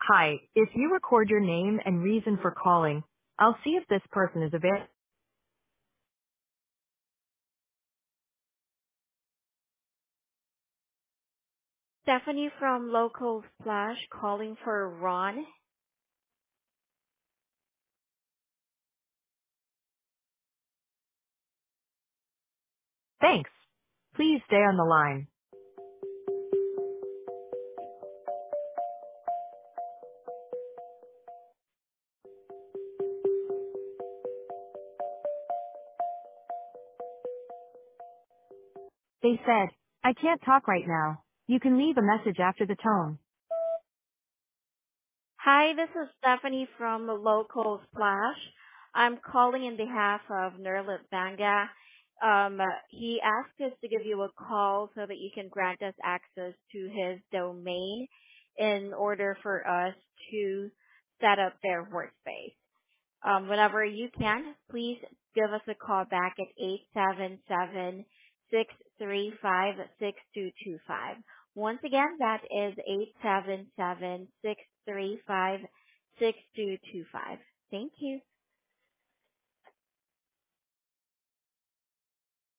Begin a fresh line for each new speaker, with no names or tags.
Hi, if you record your name and reason for calling, I'll see if this person is available.
Stephanie from Local Splash calling for Ron.
Thanks. Please stay on the line. They said, I can't talk right now. You can leave a message after the tone.
Hi, this is Stephanie from Local Splash. I'm calling in behalf of Nerlit Banga. He asked us to give you a call so that you can grant us access to his domain in order for us to set up their workspace. Whenever you can, please give us a call back at 877-635-6225. Once again, that is 877-635-6225. Thank you.